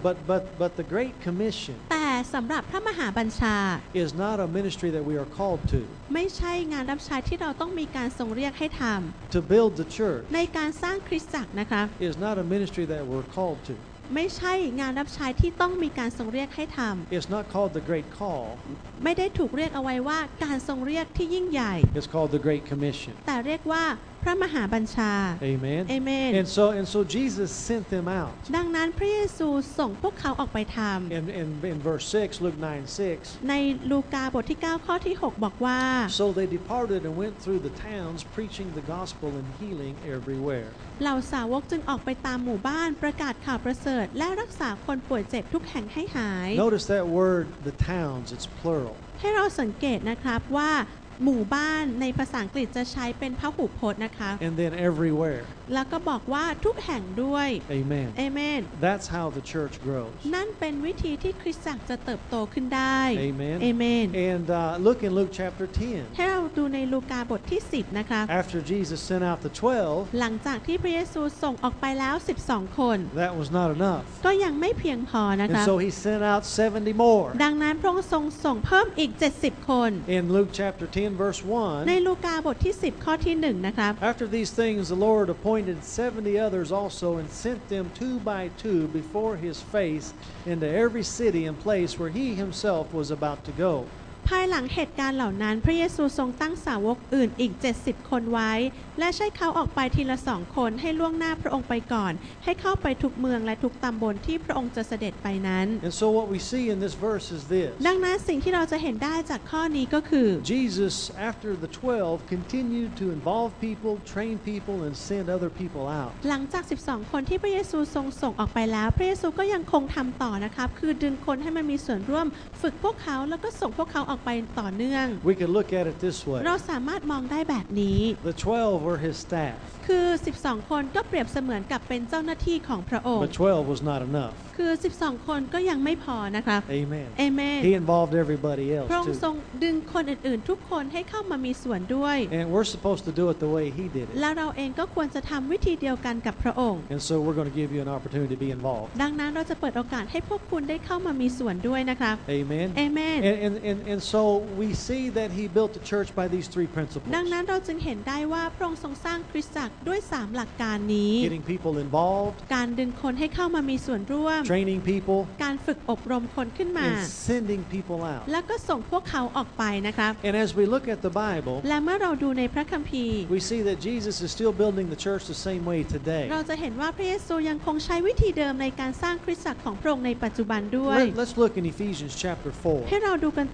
But the Great Commission แต่สำหรับพระมหาบัญชา is not a ministry that we are called to. ไม่ใช่งานรับใช้ที่เราต้องมีการทรงเรียกให้ท To build the church ำในการสร้างคริสตจักรนะคะ is not a ministry that we're called to. ไม่ใช่งานรับใช้ที่ต้องมีการทรงเรียกให้ท It's not called the Great Call. ำไม่ได้ถูกเรียกเอาไว้ว่าการทรงเรียกที่ยิ่งใหญ่ It's called the Great Commission. แต่เรียกว่าพระมหาบัญชา Amen. Amen. And so Jesus sent them out. ดังนั้นพระเยซูส่งพวกเขาออกไปท In verse 6, Luke 9:6. ำในลูกาบทที่ 9 ข้อที่ 6 บอกว่า So they departed and went through the towns, preaching the gospel and healing everywhere. เหล่าสาวกจึงออกไปตามหมู่บ้านประกาศข่าวประเสริฐและรักษาคนป่วยเจ็บทุกแห่งให้หาย Notice that word, the towns, it's plural. ให้เราสังเกตนะครับว่าหมู่บ้านในภาษาอังกฤษจะใช้เป็นพหูพจน์นะคะ And then everywhere. แล้วก็บอกว่าทุกแห่งด้วย Amen. Amen. That's how the church grows. นั่นเป็นวิธีที่คริสตจักรจะเติบโตขึ้นได้ Amen. Amen. And look in Luke chapter 10. ให้เราดูในลูกาบทที่ 10 นะคะ After Jesus sent out the 12, หลังจากที่พระเยซูส่งออกไปแล้ว12 คน that was not enough. ก็ยังไม่เพียงพอนะ And คะ so he sent out 70 more. ดังนั้นพระองค์ทรงส่งเพิ่มอีก70 คน In Luke chapter 10, verse ใน 1, ลูกาบทที่ 10 ข้อที่ 1 นะครับ after these things the Lord appointed 70 others also and sent them 2 by 2 before his face into every city and place where he himself was about to go. ภายหลังเหตุการณ์เหล่านั้นพระเยซูทรงตั้งสาวกอื่นอีก70 คนไว้และใช้เขาออกไปทีละ2 คนให้ล่วงหน้าพระองค์ไปก่อนให้เข้าไปทุกเมืองและทุกตำบลที่พระองค์จะเสด็จไปนั้น And so what we see in this verse is this. ดังนั้นสิ่งที่เราจะเห็นได้จากข้อนี้ก็คือ Jesus, after the 12, continued to involve people, train people, and send other people out. หลังจาก12 คนที่พระเยซูทรงส่งออกไปแล้วพระเยซูก็ยังคงทำต่อนะครับคือดึงคนให้มันมีส่วนร่วมฝึกพวกเขาแล้วก็ส่งพวกเขาออกไปต่อเนื่อง We could look at it this way. เราสามารถมองได้แบบนี้ The 12 were his staff, คือ12 คนก็เปรียบเสมือนกับเป็นเจ้าหน้าที่ของพระองค์ but 12 was not enough. คือ12 คนก็ยังไม่พอนะคะ Amen. เอเมน He involved everybody พระอง else ค์ทรง too. ดึงคนอื่นๆ ทุกคนให้เข้ามามีส่วนด้วย And we're supposed to do it the way he did it. แล้วเราเองก็ควรจะทำวิธีเดียวกันกับพระองค์ And so we're going to give you an opportunity to be involved. ดังนั้นเราจะเปิดโอกาสให้พวกคุณได้เข้ามามีส่วนด้วยนะครับ Amen. เอเมน And so we see that he built the church by these 3 principles. ดังนั้นเราจึงเห็นได้ว่าพระองค์ทรงสร้างคริสตจักรด้วย3หลักการนี้ Getting people involved, การดึงคนให้เข้ามามีส่วนร่วม training people, การฝึกอบรมคนขึ้นมา and sending people out. แล้วก็ส่งพวกเขาออกไปนะครับ And as we look at the Bible, และเมื่อเราดูในพระคัมภีร์ we see that Jesus is still building the church the same way today. เราจะเห็นว่าพระเยซูยังคงใช้วิธีเดิมในการสร้างคริสตจักรของพระองค์ในปัจจุบันด้วย Let's look in Ephesians chapter 4. ให้เราดูกันต่อใน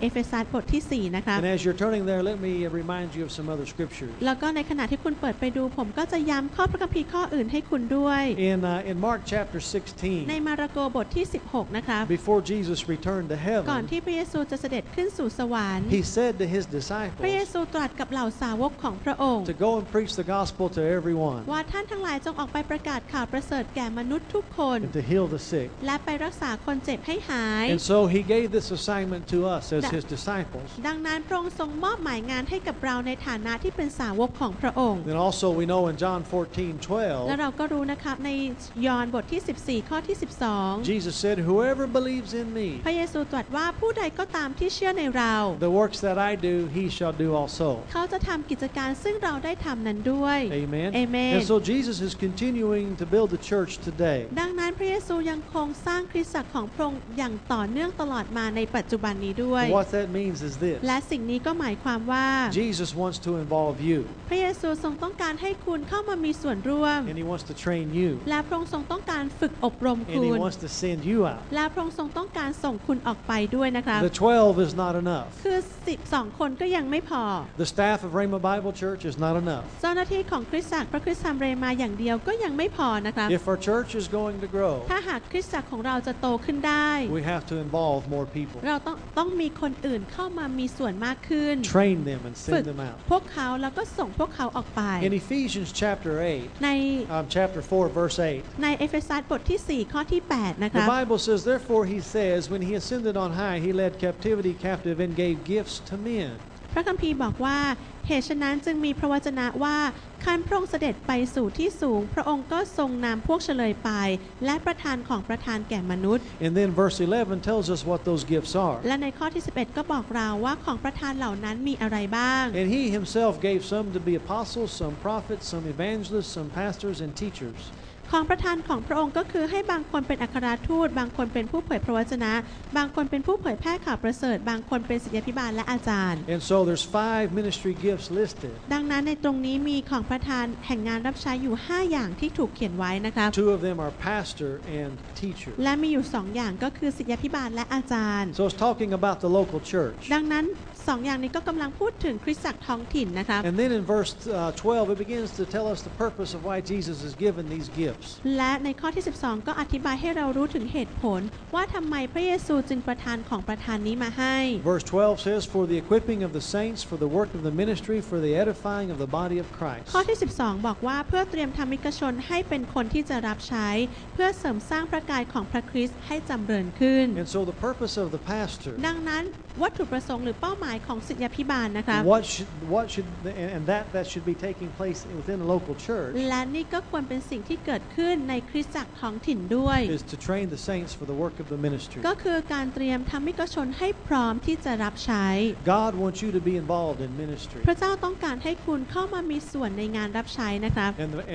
เอเฟซัสบทที่4นะครับ And as you're turning there, let me remind you of some other scriptures. แล้วก็ในขณะที่คุณเปิดไปดูผมก็จะย้ำข้อพระคัมภีร์ข้ออื่นให้คุณด้วย In Mark chapter ใน 16, มาระโกบทที่16นะครับ before Jesus returned to ก่อน heaven, ที่พระเยซูจะเสด็จขึ้นสู่สวรรค์ he said to his พระเย disciples ซูตรัสกับเหล่าสาวกของพระองค์ to go and preach the gospel to everyone ว่าท่านทั้งหลายจงออกไปประกาศข่าวประเสริฐแก่มนุษย์ทุกคน and to heal the sick. และไปรักษาคนเจ็บให้หาย And so he gave this assignment to us as his disciples. ดังนั้นพระองค์ทรงมอบหมายงานให้กับเราในฐานะที่เป็นสาวกของพระองค์ Then also we know in John และ 14:12, เราก็รู้นะครับในยอห์นบทที่14ข้อที่12 Jesus said, "Whoever believes in me, พระเยซูตรัสว่าผู้ใดก็ตามที่เชื่อในเรา the works that I do, he shall do also." เขาจะทำกิจการซึ่งเราได้ทำนั้นด้วย Amen. Amen. And so Jesus is continuing to build the church today. ดังนั้นพระเยซูยังคงสร้างคริสตจักรของพระองค์อย่างต่อเนื่องตลอดมาในปัจจุบันนี้ด้วย What that means is this. และสิ่งนี้ก็หมายความว่า Jesus wants to involve you, พระเยซูทรงต้องการให้คุณเข้ามามีส่วนร่วม and he wants to train you, และพระองค์ทรงต้องการฝึกอบรม and คุ he ณ wants to send you out. และพระองค์ทรงต้องการส่งคุณออกไปด้วยนะครับ The 12 is not enough. คือ12คนก็ยังไม่พอ The staff of Rhema Bible Church is not enough. เจ้าหน้าที่ของคริสตจักรพระคริสตธรรมเรมาอย่างเดียวก็ยังไม่พอนะครับ If our church is going to grow, ถ้าหากคริสตจักรของเราจะโตขึ้นได้ we have to involve more people, เราต้องมีคนอื่นเข้ามามีส่วนมากขึ้น train them and ฝึก send them out. พวกเขาแล้วก็ส่งพวกเขาออกไป In Ephesians chapter 8, ใน chapter 4, verse 8, ในเอเฟซัสบทที่4ข้อที่8นะค the รับ Bible says, "Therefore he says, when he ascended on high, he led captivity captive and gave gifts to men." พระคัมภีร์บอกว่าเหตุฉะนั้นจึงมีพระวจนะว่าคันพระองค์เสด็จไปสู่ที่สูงพระองค์ก็ทรงนำพวกเฉลยไปและประทานของประทานแก่มนุษย์ And then verse 11 tells us what those gifts are. และในข้อที่11ก็บอกเราว่าของประทานเหล่านั้นมีอะไรบ้าง And he himself gave some to be apostles, some prophets, some evangelists, some pastors and teachers. ของประทานของพระองค์ก็คือให้บางคนเป็นอัครทูตบางคนเป็นผู้เผยพระวจนะบางคนเป็นผู้เผยแพร่ข่าวประเสริฐบางคนเป็นศิษยาภิบาลและอาจารย์ And so there's 5 ministry gifts listed. ดังนั้นในตรงนี้มีของประทานแห่งงานรับใช้อยู่5อย่างที่ถูกเขียนไว้นะครับ 2 of them are pastor and teacher. และมีอยู่2อย่างก็คือศิษยาภิบาลและอาจารย์ So it's talking about the local church. ดังนั้น2อย่างนี้ก็กำลังพูดถึงคริสตจักรท้องถิ่นนะครับ And then in verse 12 it begins to tell us the purpose of why Jesus has given these gifts. และในข้อที่12ก็อธิบายให้เรารู้ถึงเหตุผลว่าทำไมพระเยซูจึงประทานของประทานนี้มาให้ Verse 12 says, "For the equipping of the saints, for the work of the ministry, for the edifying of the body of Christ." ข้อที่12บอกว่าเพื่อเตรียมธรรมิกชนให้เป็นคนที่จะรับใช้เพื่อเสริมสร้างพระกายของพระคริสต์ให้จำเริญขึ้น And so the purpose of the pastor, ดังนั้นวัตถุประสงค์หรือเป้าหมายของศิษยาภิบาลนะครับ what should and that should be taking place within the local church และนี่ก็ควรเป็นสิ่งที่เกิดขึ้นในคริสตจักรท้องถิ่นด้วย is to train the saints for the work of the ministry. ก็คือการเตรียมธรรมิกชนให้พร้อมที่จะรับใช้ God wants you to be involved in ministry. พระเจ้าต้องการให้คุณเข้ามามีส่วนในงานรับใช้นะครับ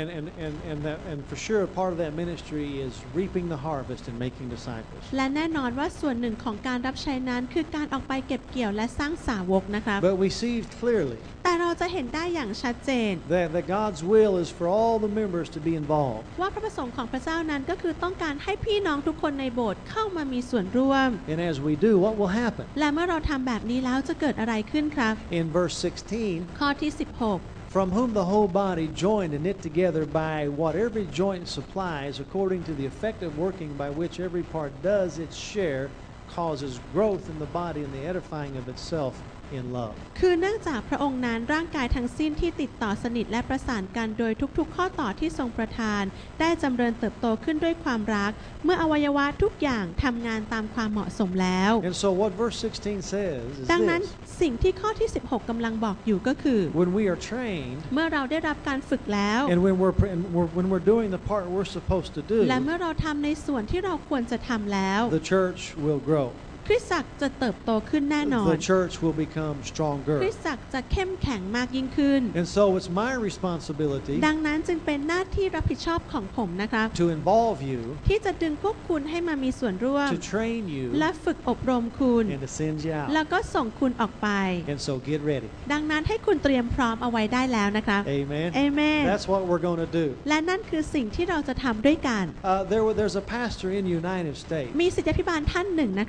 And for sure part of that ministry is reaping the harvest and making disciples. และแน่นอนว่าส่วนหนึ่งของการรับใช้นั้นคือการออกไปเก็บเกี่ยวและสร้างสาวกนะครับ But we see clearly แต่เราจะเห็นได้อย่างชัดเจน that God's will is for all the members to be involved. ว่าพระประสงค์ของพระเจ้านั้นก็คือต้องการให้พี่น้องทุกคนในโบสถ์เข้ามามีส่วนร่วม And as we do, what will happen? และเมื่อเราทำแบบนี้แล้วจะเกิดอะไรขึ้นครับ In verse 16, ข้อที่16 "From whom the whole body joined and knit together by what every joint supplies, according to the effective working by which every part does its share, causes growth in the body and the edifying of itself in love." คือเนื่องจากพระองค์นั้นร่างกายทั้งสิ้นที่ติดต่อสนิทและประสานกันโดยทุกๆข้อต่อที่ทรงประทานได้จำเริญเติบโตขึ้นด้วยความรักเมื่ออวัยวะทุกอย่างทำงานตามความเหมาะสมแล้ว And so what verse 16 says is ดังนั้น this: สิ่งที่ข้อที่16กำลังบอกอยู่ก็คือ when we are trained เมื่อเราได้รับการฝึกแล้ว and when we're doing the part we're supposed to do, และเมื่อเราทำในส่วนที่เราควรจะทำแล้ว the church will grow. คริสตจักรจะเติบโตขึ้นแน่นอน The church will become ค stronger. ริสตจักรจะเข้มแข็งมากยิ่งขึ้น And so it's my responsibility ดังนั้นจึงเป็นหน้าที่รับผิดชอบของผมนะครับ to involve you, ที่จะดึงพวกคุณให้มามีส่วนร่วม to train you, และฝึกอบรมคุณ and to send you แล้ว out. ก็ส่งคุณออกไป And so get ready. ดังนั้นให้คุณเตรียมพร้อมเอาไว้ได้แล้วนะครับ Amen. เอเมน That's what we're going to do. และนั่นคือสิ่งที่เราจะทำด้วยกัน There's a pastor in the United States. มีศิษยาภิบาลท่านหนึ่งนะครับในส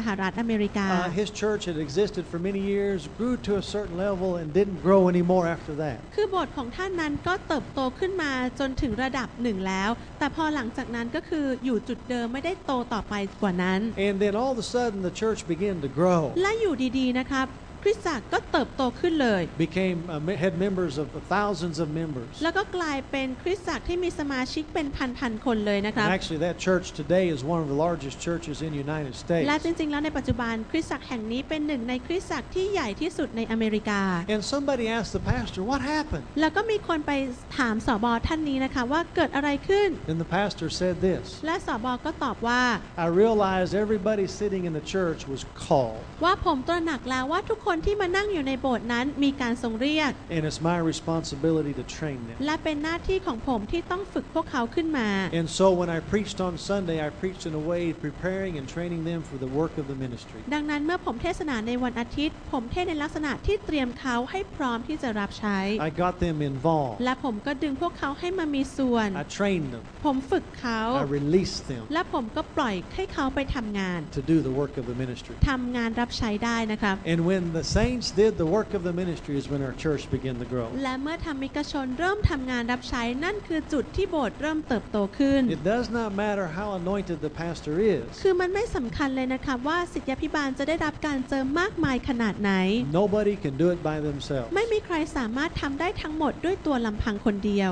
หรัฐอเมริกา His church had existed for many years, grew to a certain level, and didn't grow anymore after that. คือโบสถ์ของท่านนั้นก็เติบโตขึ้นมาจนถึงระดับหนึ่งแล้วแต่พอหลังจากนั้นก็คืออยู่จุดเดิมไม่ได้โตต่อไปกว่านั้น And then all of a sudden the church began to grow. และอยู่ดีๆนะครับคริสตจักรก็เติบโตขึ้นเลย Became had members of thousands of members. แล้วก็กลายเป็นคริสตจักรที่มีสมาชิกเป็นพันๆคนเลยนะครับ And actually that church today is one of the largest churches in the United States. และจริงๆแล้วในปัจจุบันคริสตจักรแห่งนี้เป็นหนึ่งในคริสตจักรที่ใหญ่ที่สุดในอเมริกา And somebody asked the pastor, "What happened?" แล้วก็มีคนไปถามสบท่านนี้นะคะว่าเกิดอะไรขึ้น And the pastor said this, และสบก็ตอบว่า "I realized everybody sitting in the church was called. ว่าผมตระหนักแล้วว่าทุกคนที่มานั่งอยู่ในโบสถ์นั้นมีการทรงเรียก And it's my responsibility to train them." และเป็นหน้าที่ของผมที่ต้องฝึกพวกเขาขึ้นมา And so when I preached on Sunday, I preached in a way preparing and training them for the work of the ministry. ดังนั้นเมื่อผมเทศนาในวันอาทิตย์ผมเทศในลักษณะที่เตรียมเขาให้พร้อมที่จะรับใช้ I got them involved. และผมก็ดึงพวกเขาให้มามีส่วน I trained them. ผมฝึกเขา I released them และผมก็ปล่อยให้เขาไปทำงาน to do the work of the ministry. ทำงานรับใช้ได้นะครับ And when the saints did the work of the ministry is when our church began to grow. และเมื่อธรรมิกชนเริ่มทำงานรับใช้นั่นคือจุดที่โบสถ์เริ่มเติบโตขึ้น It does not matter how anointed the pastor is. คือมันไม่สำคัญเลยนะครับว่าศิษยาภิบาลจะได้รับการเจิมมากมายขนาดไหน Nobody can do it by themselves. ไม่มีใครสามารถทำได้ทั้งหมดด้วยตัวลำพังคนเดียว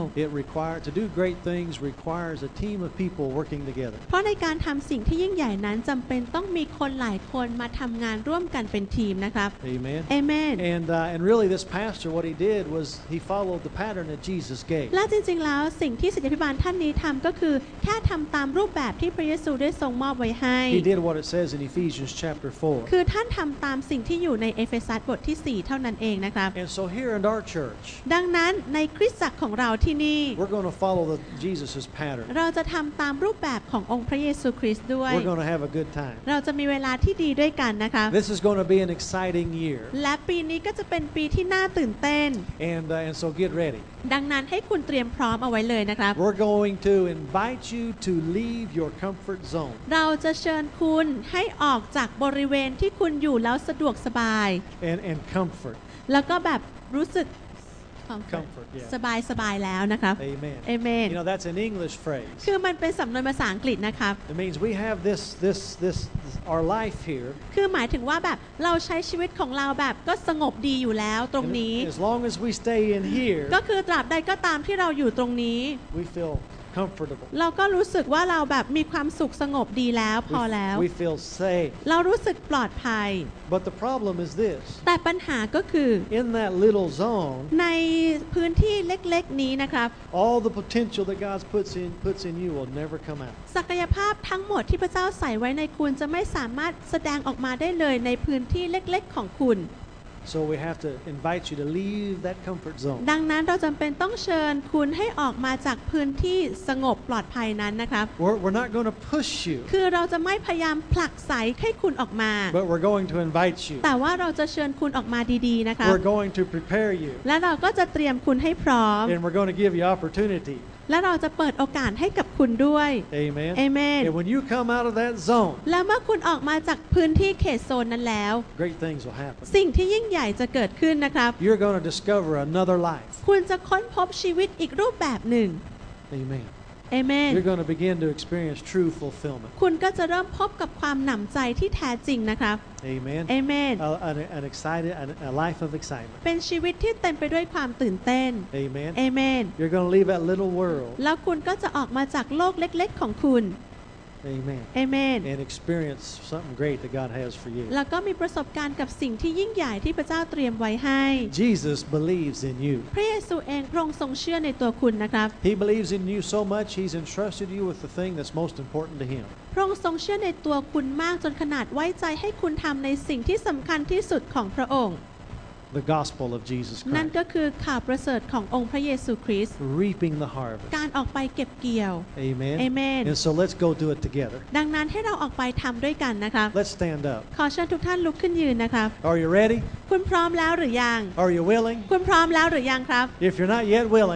To do great things requires a team of people working together. เพราะในการทำสิ่งที่ยิ่งใหญ่นั้นจำเป็นต้องมีคนหลายคนมาทำงานร่วมกันเป็นทีมนะครับ Amen. Amen. And really this pastor what he did was he followed the pattern that Jesus gave. และจริงๆแล้วสิ่งที่ศิษยาภิบาลท่านนี้ทำก็คือแค่ทำตามรูปแบบที่พระเยซูได้ทรงมอบไว้ให้ He did what it says in Ephesians chapter 4. คือท่านทำตามสิ่งที่อยู่ในเอเฟซัสบทที่ 4 เท่านั้นเองนะครับ And so here in our church, ดังนั้นในคริสตจักรของเราที่นี่ we're going to follow Jesus' pattern. เราจะทำตามรูปแบบขององค์พระเยซูคริสต์ด้วย We're going to have a good time. เราจะมีเวลาที่ดีด้วยกันนะคะ This is going to be an exciting year. และปีนี้ก็จะเป็นปีที่น่าตื่นเต้น And so get ready. ดังนั้นให้คุณเตรียมพร้อมเอาไว้เลยนะครับ We're going to invite you to leave your comfort zone. เราจะเชิญคุณให้ออกจากบริเวณที่คุณอยู่แล้วสะดวกสบาย And comfort. แล้วก็แบบรู้สึก Comfort, yeah. สบายแล้วนะครับ Amen. Amen. You know, that's an English phrase. คือมันเป็นสำนวนภาษาอังกฤษนะครับ It means we have this our life here. คือหมายถึงว่าแบบเราใช้ชีวิตของเราแบบก็สงบดีอยู่แล้วตรงนี้ As long as we stay in here, ก็คือตราบใดก็ตามที่เราอยู่ตรงนี้ we feel comfortable. เราก็รู้สึกว่าเราแบบมีความสุขสงบดีแล้วพอแล้ว We feel safe. เรารู้สึกปลอดภัย But the problem is this. แต่ปัญหาก็คือ In that little zone, ในพื้นที่เล็กๆนี้นะครับ all the potential that God puts in you will never come out. ศักยภาพทั้งหมดที่พระเจ้าใส่ไว้ในคุณจะไม่สามารถแสดงออกมาได้เลยในพื้นที่เล็กๆของคุณ So we have to invite you to leave that comfort zone. ดังนั้นเราจำเป็นต้องเชิญคุณให้ออกมาจากพื้นที่สงบปลอดภัยนั้นนะครับ We're not going to push you, คือเราจะไม่พยายามผลักไสให้คุณออกมา but we're going to invite you. แต่ว่าเราจะเชิญคุณออกมาดีๆนะคะ We're going to prepare you, และเราก็จะเตรียมคุณให้พร้อม and we're going to give you opportunity. และเราจะเปิดโอกาสให้กับคุณด้วย Amen. Amen. And when you come out of that zone, และเมื่อคุณออกมาจากพื้นที่เขตโซนนั้นแล้ว great things will happen. สิ่งที่ยิ่งใหญ่จะเกิดขึ้นนะครับ You're going to discover another life. คุณจะค้นพบชีวิตอีกรูปแบบหนึ่ง Amen. เอเมน You're going to begin to experience true fulfillment. คุณก็จะเริ่มพบกับความหนำใจที่แท้จริงนะครับ Amen. เอเมน A life of excitement. เป็นชีวิตที่เต็มไปด้วยความตื่นเต้น Amen. เอเมน You're going to leave that little world. แล้วคุณก็จะออกมาจากโลกเล็กๆของคุณ Amen. เอเมน And experience something great that God has for you. แล้วก็มีประสบการณ์กับสิ่งที่ยิ่งใหญ่ที่พระเจ้าเตรียมไว้ให้ Jesus believes in you. พระเยซูเองพระองค์ทรงเชื่อในตัวคุณนะครับ He believes in you so much, He's entrusted you with the thing that's most important to Him. พระองค์ทรงเชื่อในตัวคุณมากจนขนาดไว้ใจให้คุณทำในสิ่งที่สำคัญที่สุดของพระองค์ The gospel of Jesus นั่น Christ. ก็คือข่าวประเสริฐขององค์พระเยซูคริสต์ Reaping the harvest. การออกไปเก็บเกี่ยว Amen. Amen. And so let's go do it together. ดังนั้นให้เราออกไปทำด้วยกันนะครับ Let's stand up. ขอเชิญทุกท่านลุกขึ้นยืนนะครับ Are you ready? คุณพร้อมแล้วหรือยัง Are you willing? คุณพร้อมแล้วหรือยังครับ If you're not yet willing,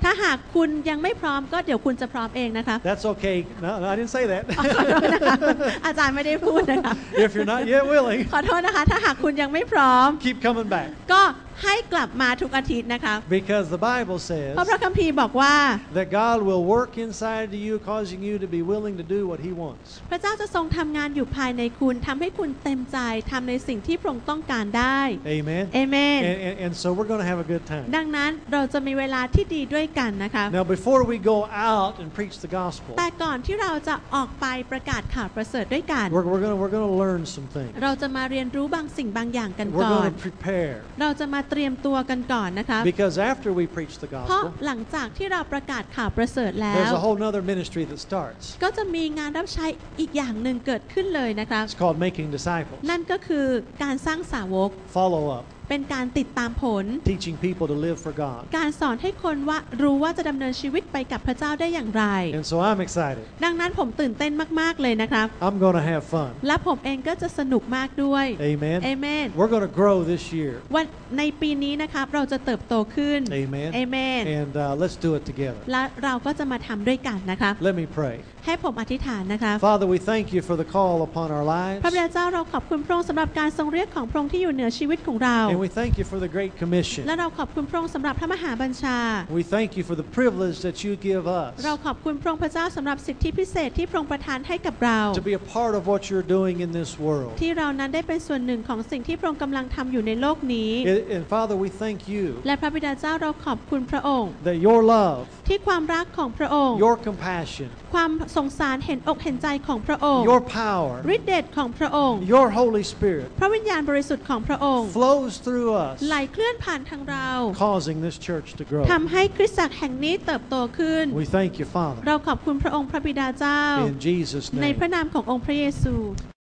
ถ้าหากคุณยังไม่พร้อมก็เดี๋ยวคุณจะพร้อมเองนะคะ That's okay. No, I didn't say that. ขอโทษนะคะอาจารย์ไม่ได้พูดนะคะ If you're not yet willing, ขอโทษนะคะถ้าหากคุณยังไม่พร้อม keep coming back. ก็ให้กลับมาทุกอาทิตย์นะคะ Because the Bible says เพราะพระคัมภีร์บอกว่า that God will work inside of you, causing you to be willing to do what He wants. พระเจ้าจะทรงทำงานอยู่ภายในคุณทำให้คุณเต็มใจทำในสิ่งที่พระองค์ต้องการได้ Amen. เอเมน And so we're going to have a good time. ดังนั้นเราจะมีเวลาที่ดีด้วยกันนะคะ Now, before we go out and preach the gospel, แต่ก่อนที่เราจะออกไปประกาศข่าวประเสริฐด้วยกัน we're going to learn some things. เราจะมาเรียนรู้บางสิ่งบางอย่างกัน We're ก่อน going to prepare. เราจะมาเตรียมตัวกันก่อนนะคะ Because after we preach the เพราะ gospel, หลังจากที่เราประกาศข่าวประเสริฐแล้ there's ว a whole nother ministry that starts. ก็จะมีงานรับใช้อีกอย่างหนึ่งเกิดขึ้นเลยนะคะ It's called making disciples. นั่นก็คือการสร้างสาวก Follow up. เป็นการติดตามผล Teaching people to live for God. การสอนให้คนว่ารู้ว่าจะดำเนินชีวิตไปกับพระเจ้าได้อย่างไร And so I'm excited. ดังนั้นผมตื่นเต้นมากๆเลยนะครับ I'm going to have fun. และผมเองก็จะสนุกมากด้วย Amen. เอเมน We're going to grow this year. วันในปีนี้นะครับเราจะเติบโตขึ้น Amen. เอเมน And let's do it together. และเราก็จะมาทำด้วยกันนะครับ Let me pray. ให้ผมอธิษฐานนะครับ Father, we thank you for the call upon our lives. พระบิดาเจ้าเราขอบคุณพระองค์สำหรับการทรงเรียกของพระองค์ที่อยู่เหนือชีวิตของเรา And we thank you for the Great Commission. และเราขอบคุณพระองค์สำหรับพระมหาบัญชา We thank you for the privilege that you give us เราขอบคุณพระองค์พระเจ้าสำหรับสิทธิพิเศษที่พระองค์ประทานให้กับเรา to be a part of what you're doing in this world. ที่เรานั้นได้เป็นส่วนหนึ่งของสิ่งที่พระองค์กำลังทำอยู่ในโลกนี้ And Father, we thank you และพระบิดาเจ้าเราขอบคุณพระองค์ that your love, ที่ความรักของพระองค์ your compassion, ความสงสารเห็นอกเห็นใจของพระองค์ your power, ฤทธิเดชของพระองค์ your Holy Spirit พระวิญญาณบริสุทธิ์ของพระองค์ flows through us, ไหลเคลื่อนผ่านทางเรา causing this church to grow. ทำให้คริสตจักรแห่งนี้เติบโตขึ้น We thank you, Father, เราขอบคุณพระองค์พระบิดาเจ้า in Jesus' ใน name. พระนามขององค์พระเยซู